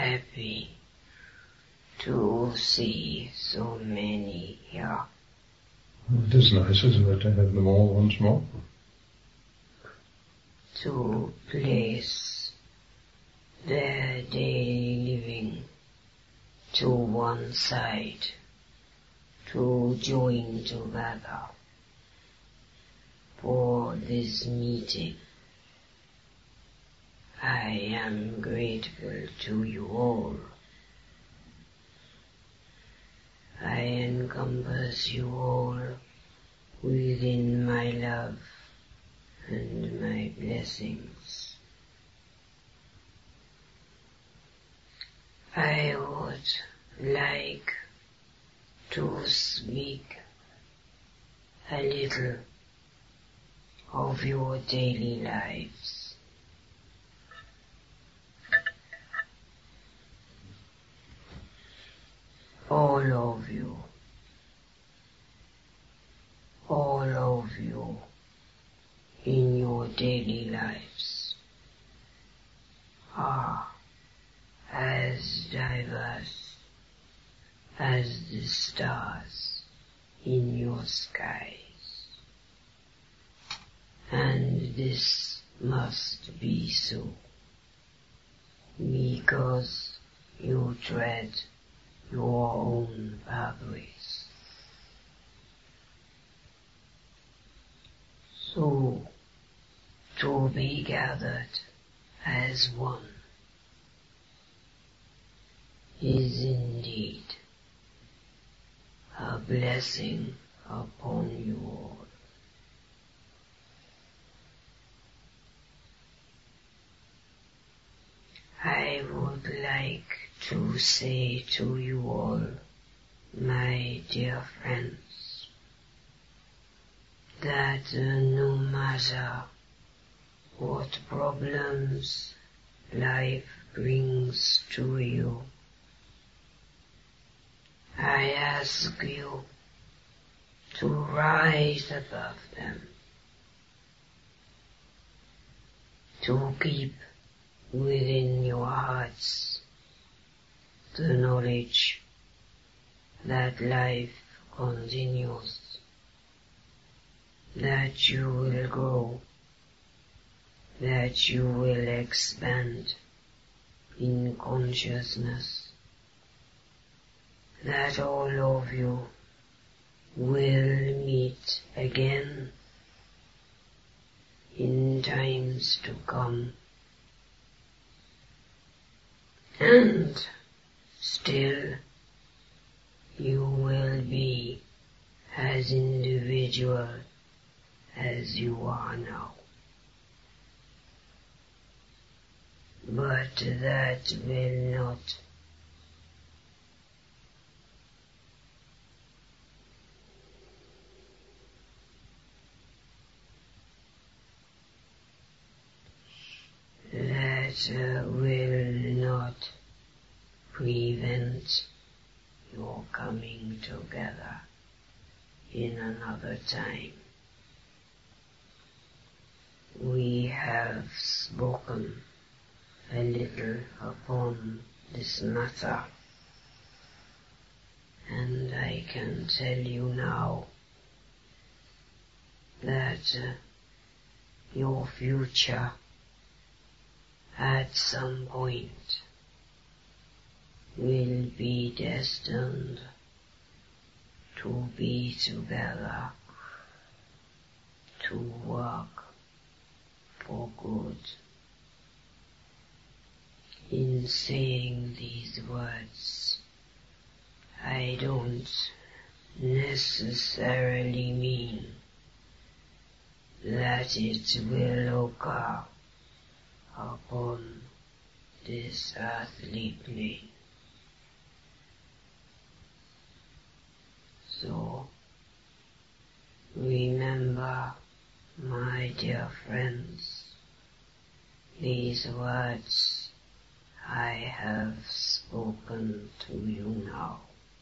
happy to see so many here. It is nice, isn't it, to have them all once more? To place their daily living to one side, to join together for this meeting. I am grateful to you all. I encompass you all within my love and my blessings. I would like to speak a little of your daily lives. All of you in your daily lives are as diverse as the stars in your skies. And this must be so, because you tread your own pathways. So, to be gathered as one is indeed a blessing upon you all. I would like to say to you all, my dear friends, that no matter what problems life brings to you, I ask you to rise above them, to keep within your hearts the knowledge that life continues, that you will grow, that you will expand in consciousness, that all of you will meet again in times to come, and still you will be as individual as you are now. But that will not prevent your coming together in another time. We have spoken a little upon this matter, and I can tell you now that your future at some point will be destined to be together, to work for good. In saying these words, I don't necessarily mean that it will occur upon this earthly plane. So, remember, my dear friends, these words I have spoken to you now.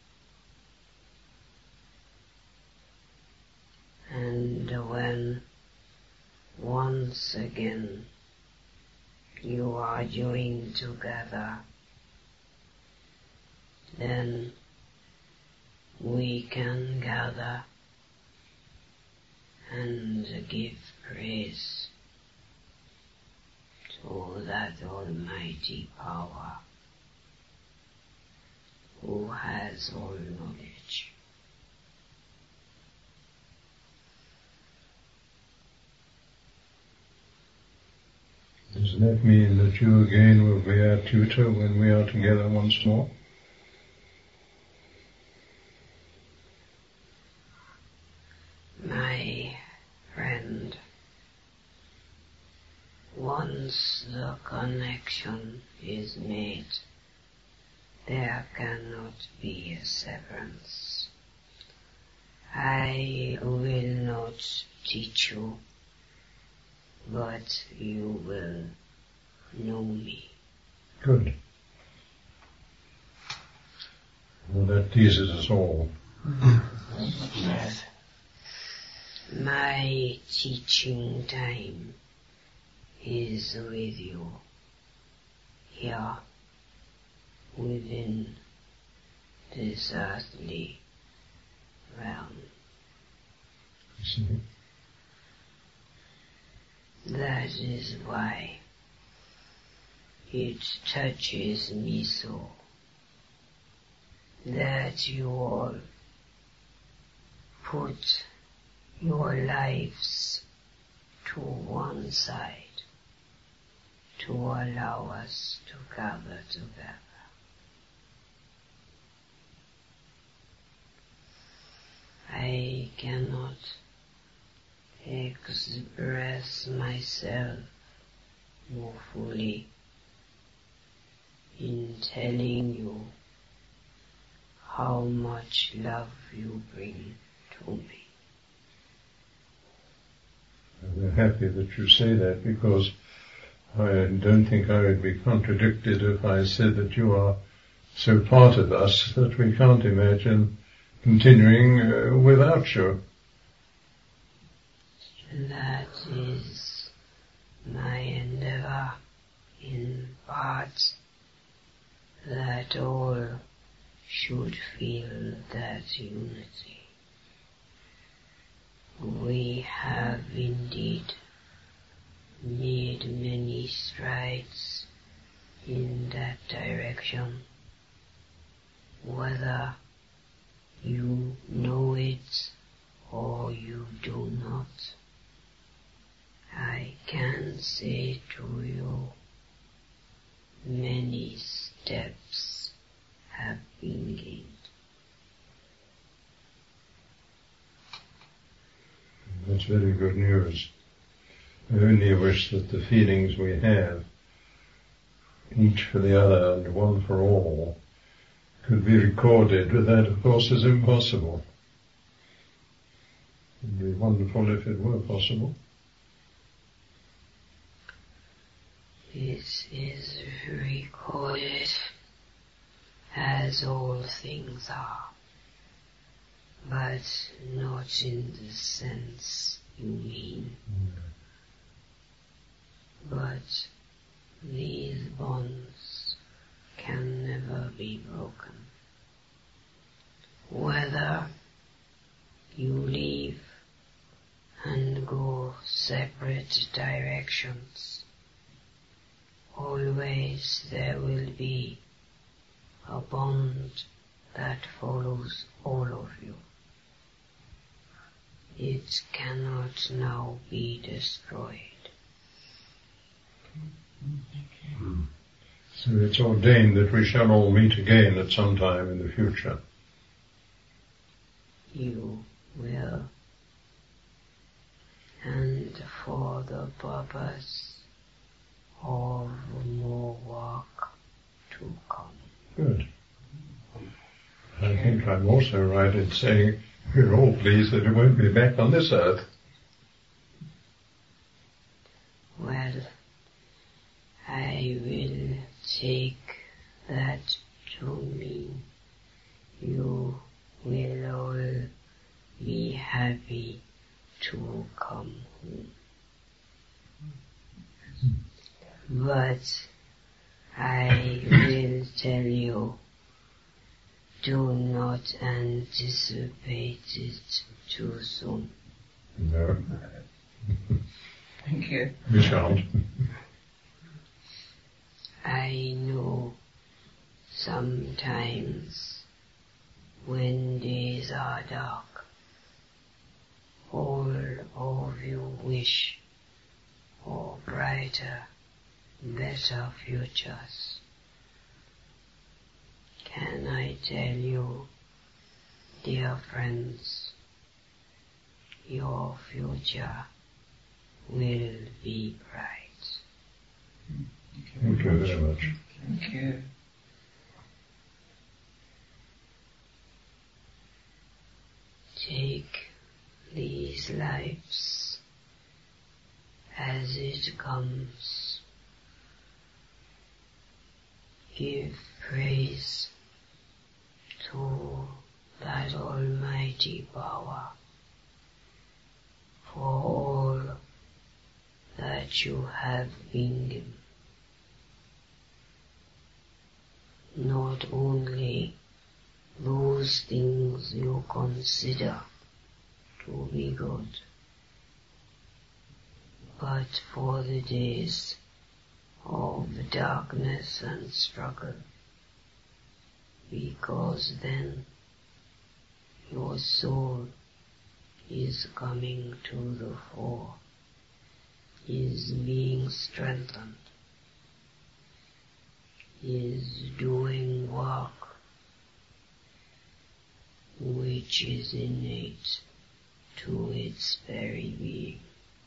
And when once again you are joined together then we can gather and give praise to that Almighty Power who has all knowledge. Does that mean that you again will be our tutor when we are together once more? My friend, once the connection is made, there cannot be a severance. I will not teach you, but you will know me. Good. Well, that teases us all. Yes. My teaching time is with you here within this earthly realm. I see. That is why it touches me so that you all put your lives to one side to allow us to gather together. I cannot express myself more fully in telling you how much love you bring to me. We're happy that you say that, because I don't think I would be contradicted if I said that you are so part of us that we can't imagine continuing without you. That is my endeavor, in part, that all should feel that unity. We have indeed made many strides in that direction, whether you know it or you do not. I can say to you, many steps have been gained. That's very good news. I only wish that the feelings we have, each for the other and one for all, could be recorded, but that of course is impossible. It would be wonderful if it were possible. It is recorded as all things are, but not in the sense you mean. But these bonds can never be broken. Whether you leave and go separate directions, always there will be a bond that follows all of you. It cannot now be destroyed. So it's ordained that we shall all meet again at some time in the future. You will, and for the purpose of more work to come. Good. I think I'm also right in saying we're all pleased that it won't be back on this earth. Well, I will take that to mean you will all be happy to come home. But I will tell you do not anticipate it too soon. No. Thank you. We shan't. I know sometimes when days are dark, all of you wish for brighter, better futures. Can I tell you, dear friends, your future will be bright. Thank you very much. Thank you. Take these lives as it comes. Give praise to that almighty power for all that you have been given. Not only those things you consider to be good, but for the days of darkness and struggle, because then your soul is coming to the fore, is being strengthened, is doing work which is innate to its very being.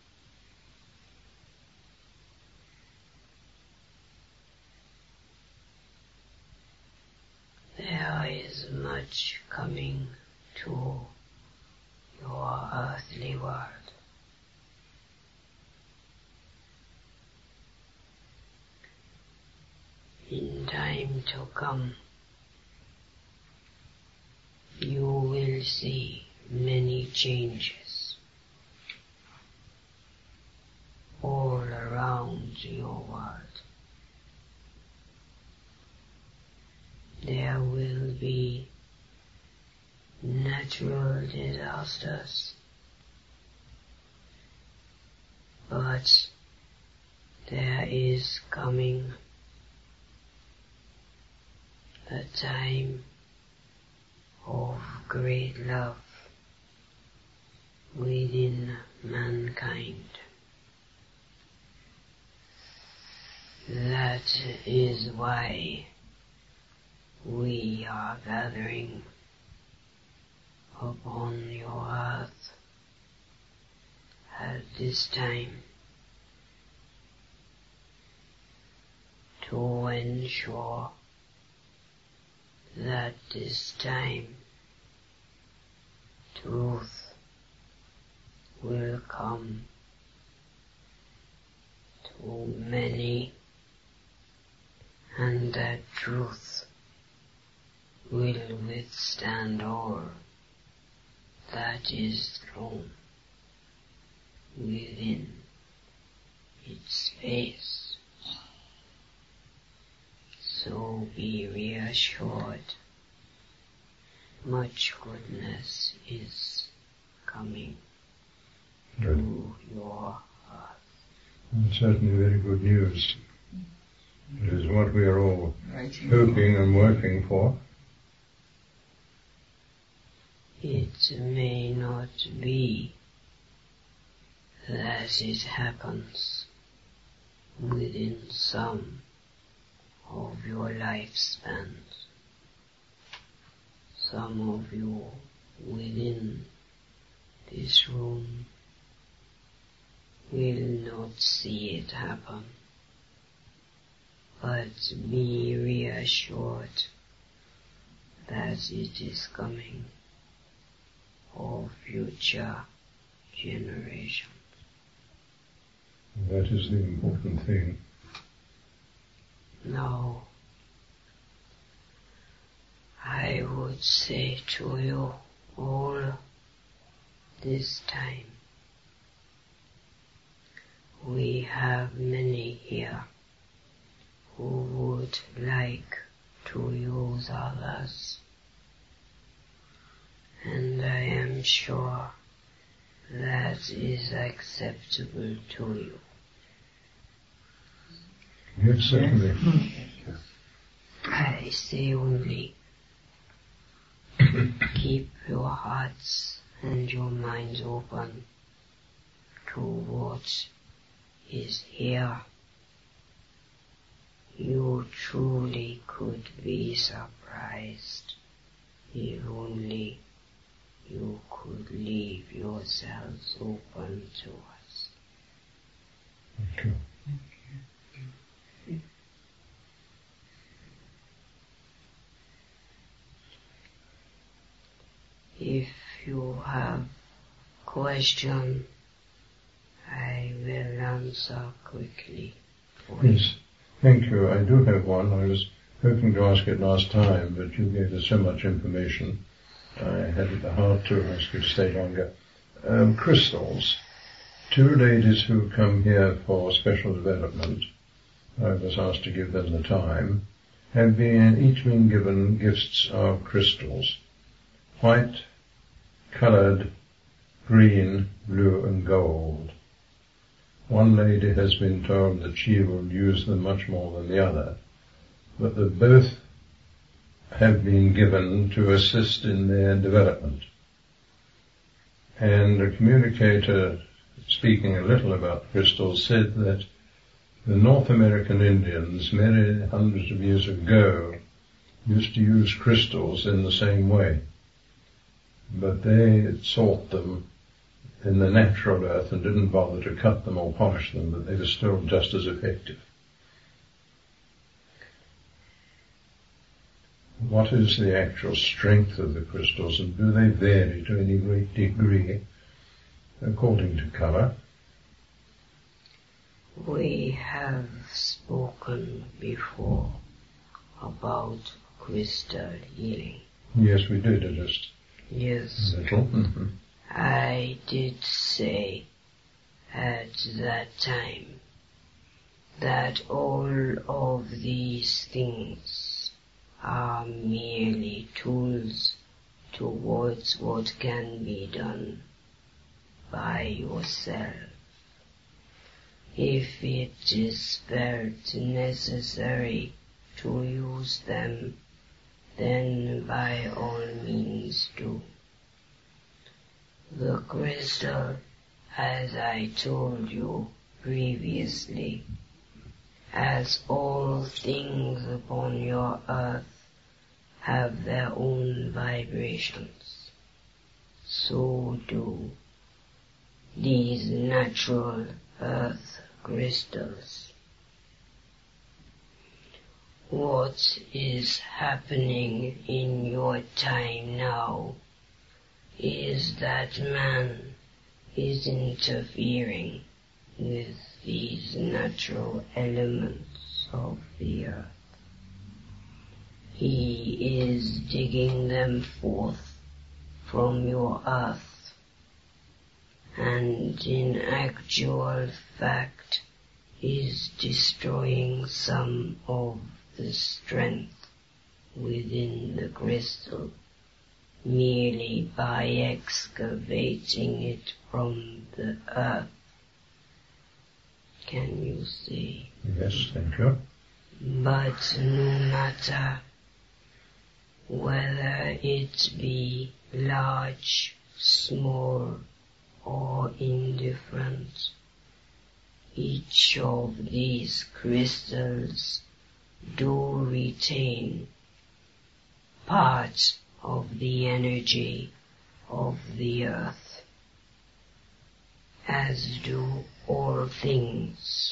There is much coming to your earthly world. In time to come, you will see many changes all around your world. There will be natural disasters, but there is coming a time of great love within mankind. That is why we are gathering upon your earth at this time to ensure that this time truth will come to many, and that truth will withstand all that is thrown within its space. So be reassured, much goodness is coming to your earth. And certainly very good news. It is what we are all hoping and working for. It may not be that it happens within some of your lifespans. Some of you within this room will not see it happen, but be reassured that it is coming for future generations. That is the important thing. Now, I would say to you all this time, we have many here who would like to use others and I am sure that is acceptable to you. Yes, certainly. I say only, keep your hearts and your minds open to what is here. You truly could be surprised if only you could leave yourselves open to us. Thank you. If you have question, I will answer quickly for you. Yes, thank you. I do have one. I was hoping to ask it last time, but you gave us so much information. I had it at heart to ask you to stay longer. Crystals. 2 ladies who come here for special development, I was asked to give them the time, have each been given gifts of crystals. White, coloured, green, blue and gold. One lady has been told that she will use them much more than the other, but that both have been given to assist in their development. And a communicator speaking a little about crystals said that the North American Indians many hundreds of years ago used to use crystals in the same way, but they sought them in the natural earth and didn't bother to cut them or polish them, but they were still just as effective. What is the actual strength of the crystals, and do they vary to any great degree according to colour? We have spoken before about crystal healing. Yes, we did, just Yes. a little. Mm-hmm. I did say at that time that all of these things are merely tools towards what can be done by yourself. If it is felt necessary to use them, then by all means do. The crystal, as I told you previously, as all things upon your earth have their own vibrations, so do these natural earth crystals. What is happening in your time now is that man is interfering with these natural elements of the earth. He is digging them forth from your earth, and in actual fact is destroying some of the strength within the crystal, merely by excavating it from the earth. Can you see? Yes, thank you. But no matter whether it be large, small, or indifferent, each of these crystals do retain part of the energy of the earth, as do all things.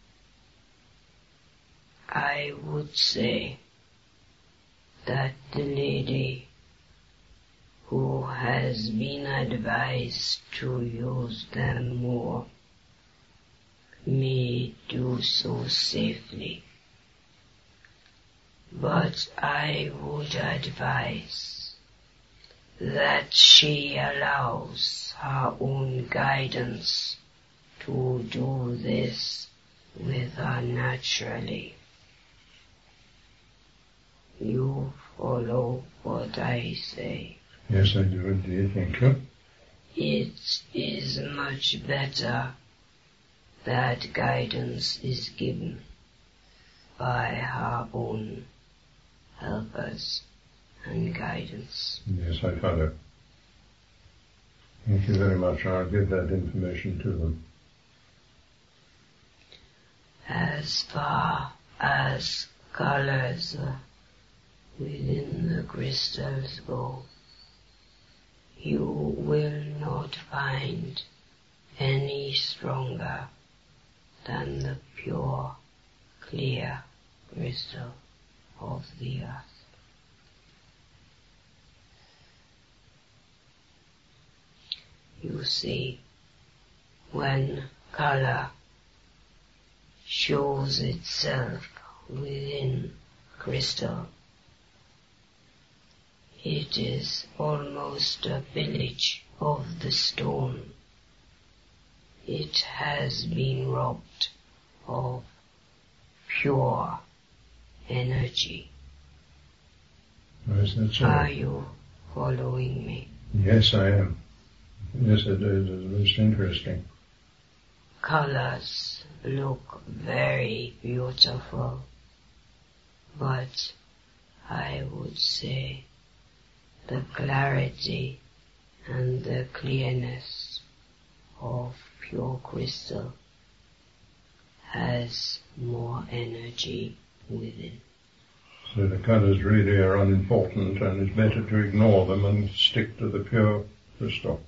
I would say that the lady who has been advised to use them more may do so safely. But I would advise that she allows her own guidance to do this with her naturally. You follow what I say. Yes, I do indeed, thank you. It is much better that guidance is given by our own helpers and guidance. Yes, I follow. Thank you very much. I'll give that information to them. As far as colors within the crystals go, you will not find any stronger than the pure, clear crystal of the earth. You see, when color shows itself within crystal, it is almost a village of the stone. It has been robbed of pure energy. Is that so? Are you following me? Yes, I am. Yes, it is. It's most interesting. Colors look very beautiful, but I would say the clarity and the clearness of pure crystal has more energy within. So the colours really are unimportant, and it's better to ignore them and stick to the pure crystal.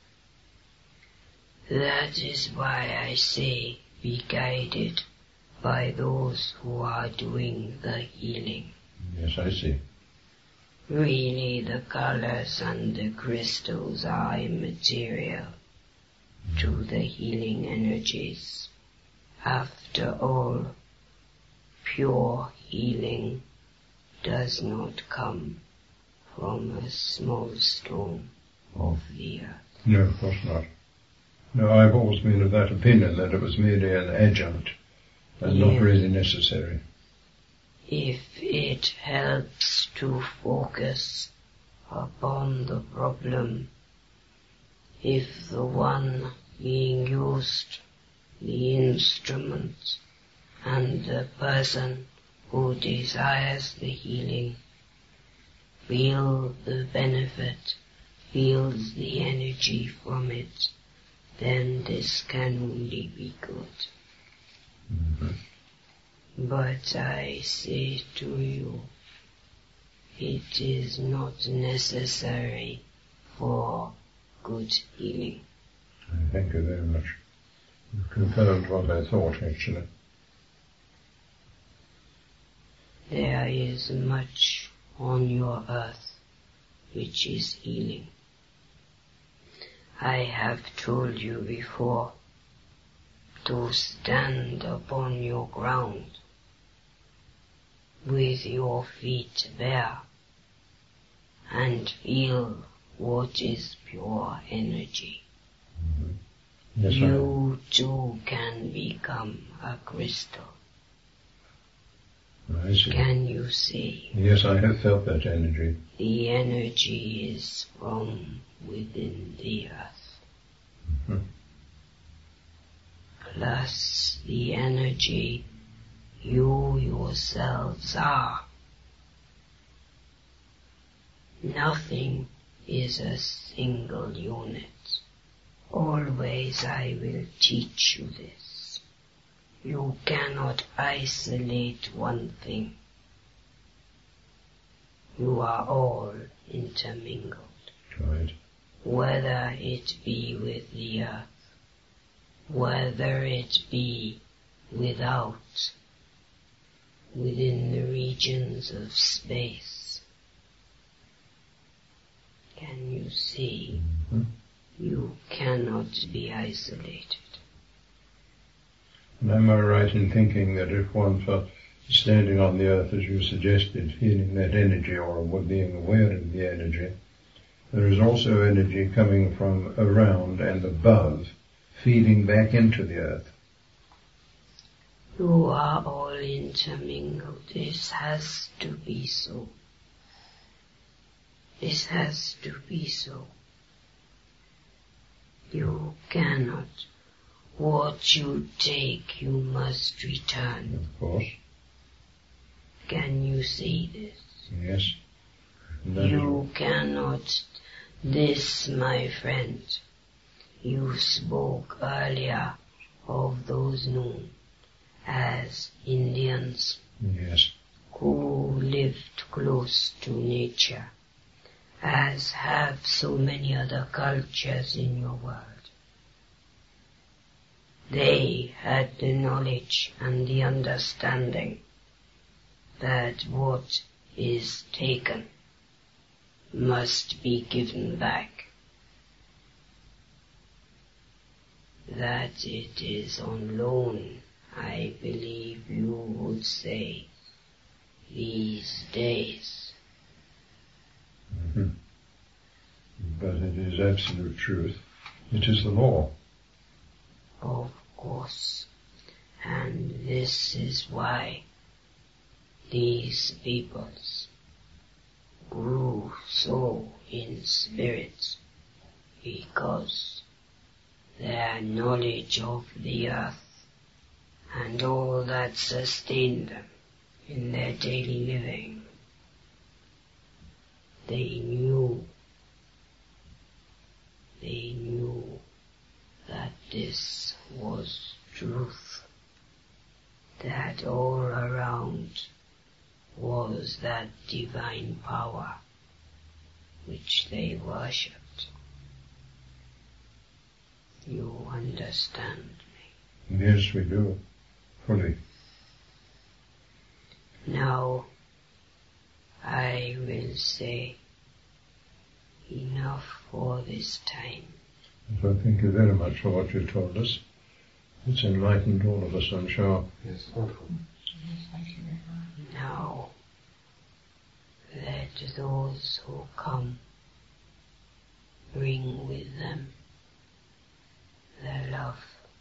That is why I say be guided by those who are doing the healing. Yes, I see. Really, the colors and the crystals are immaterial to the healing energies. After all, pure healing does not come from a small stone of the earth. No, of course not. No, I've always been of that opinion that it was merely an adjunct and not really necessary. If it helps to focus upon the problem, if the one being used, the instrument, and the person who desires the healing feel the benefit, feels the energy from it, then this can only be good. Mm-hmm. But I say to you, it is not necessary for good healing. Thank you very much. You confirmed what I thought, actually. There is much on your earth which is healing. I have told you before to stand upon your ground with your feet bare and feel what is pure energy. Mm-hmm. Yes, You too can become a crystal. I see. Can you see? Yes, I have felt that energy. The energy is from within the earth. Mm-hmm. Plus the energy you yourselves are. Nothing is a single unit. Always I will teach you this. You cannot isolate one thing. You are all intermingled. Right. Whether it be with the earth, whether it be without, within the regions of space. Can you see? Mm-hmm. You cannot be isolated. And am I right in thinking that if one felt standing on the earth, as you suggested, feeling that energy or being aware of the energy, there is also energy coming from around and above, feeding back into the earth? You are all intermingled. This has to be so. This has to be so. You cannot. What you take, you must return. Of course. Can you see this? Yes. You cannot. This, my friend, you spoke earlier of those known as Indians. Yes. Who lived close to nature, as have so many other cultures in your world. They had the knowledge and the understanding that what is taken must be given back, that it is on loan, I believe you would say, these days. Mm-hmm. But it is absolute truth. It is the law. Of course. And this is why these peoples grew so in spirit, because their knowledge of the earth and all that sustained them in their daily living, they knew that this was truth, that all around was that divine power which they worshipped. You understand me? Yes, we do, fully. Now, I will say enough for this time. So thank you very much for what you told us. It's enlightened all of us, I'm sure. Yes, wonderful. Yes, thank you very much. Now, let those who come bring with them their love.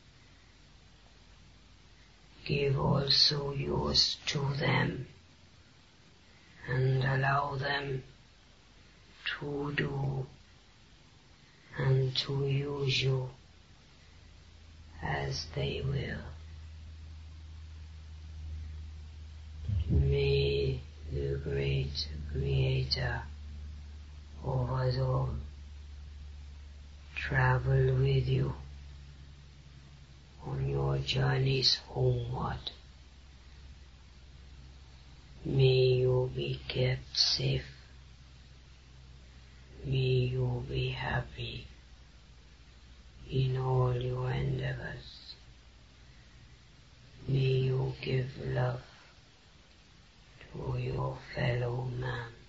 Give also yours to them, and allow them to do and to use you as they will. May the great Creator of us all travel with you on your journeys homeward. May you be kept safe. May you be happy in all your endeavors. May you give love to your fellow man.